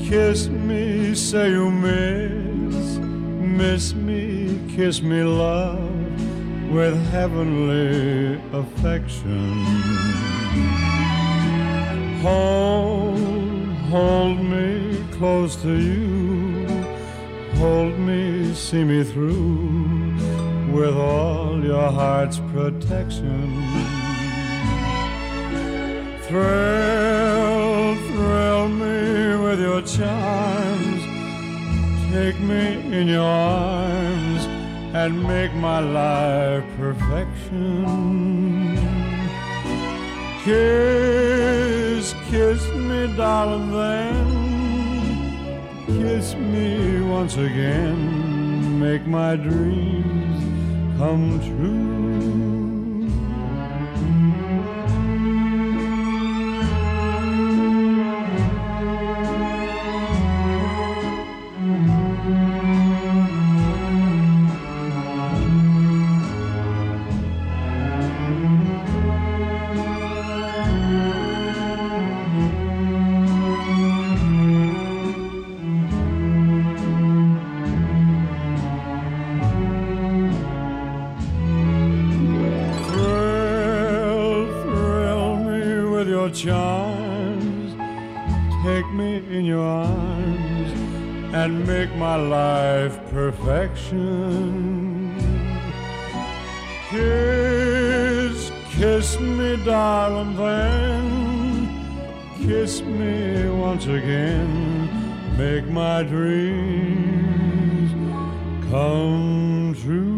Kiss me, say you miss me, kiss me, love, with heavenly affection. Hold me close to you, hold me, see me through, with all your heart's protection. Thrill me with your charms, take me in your arms, and make my life perfection. Kiss me, darling, then kiss me once again, make my dreams come true. Charms, take me in your arms and make my life perfection. Kiss me, darling, then kiss me once again, make my dreams come true.